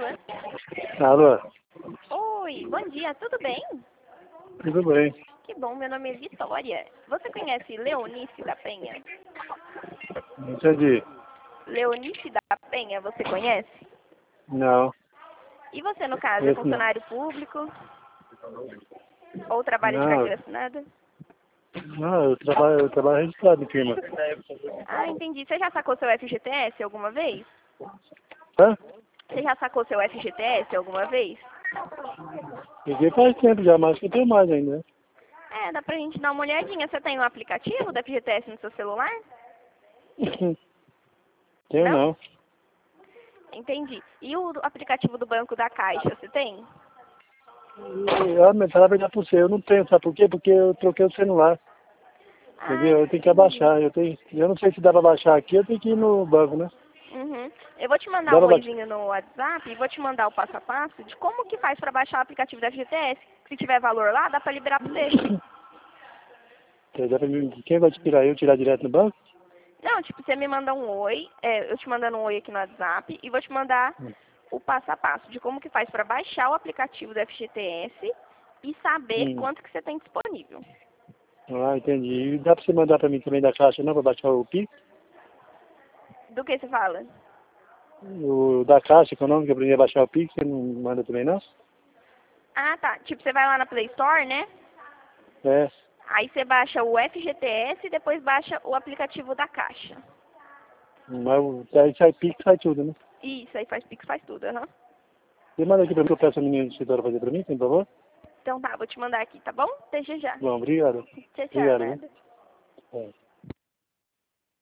fala? Alô? Oi, bom dia, tudo bem? Tudo bem. Que bom, meu nome é Vitória. Você conhece Leonice da Penha? Não entendi. Leonice da Penha, você conhece? Não, E você, no caso, é esse não. funcionário público? Ou trabalha de Não, carteira assinada? não, eu trabalho registrado em firma. Ah, entendi. Você já sacou seu FGTS alguma vez? Hã? Você já sacou seu FGTS alguma vez? Peguei faz tempo já, mas que eu tenho mais ainda, né? É, dá pra gente dar uma olhadinha. Você tem um aplicativo do FGTS no seu celular? Tenho Não? não. Entendi. E o aplicativo do Banco da Caixa, você tem? Mas falar a verdade pra você, eu não tenho, sabe por quê? Porque eu troquei o celular, Ah, entendeu? Eu tenho que entendi. abaixar, eu não sei se dá pra baixar aqui, eu tenho que ir no banco, né? Uhum. Eu vou te mandar Dá um pra baixar. oizinho no WhatsApp e vou te mandar o passo a passo de como que faz para baixar o aplicativo da FGTS. Se tiver valor lá, dá para liberar para você. Quem vai tirar? Eu tirar direto no banco? Não, tipo, você me manda um oi, eu te mandando um oi aqui no WhatsApp e vou te mandar o passo a passo de como que faz para baixar o aplicativo da FGTS e saber Hum. quanto que você tem disponível. Ah, entendi. E dá pra você mandar pra mim também da caixa, não? Pra baixar o Pix? Do que você fala? O da Caixa Econômica pra mim baixar o Pix, você não manda também não? Ah, tá. Tipo, você vai lá na Play Store, né? É. Aí você baixa o FGTS e depois baixa o aplicativo da Caixa. Mas aí sai Pix, sai tudo, né? Isso, aí faz Pix, faz tudo, aham. Você manda aqui pra mim que eu peço a menina do escritório fazer pra mim, por favor? Então tá, vou te mandar aqui, tá bom? Até já já. Bom, obrigado. Tchau, tchau, Obrigado, viu? nada. É.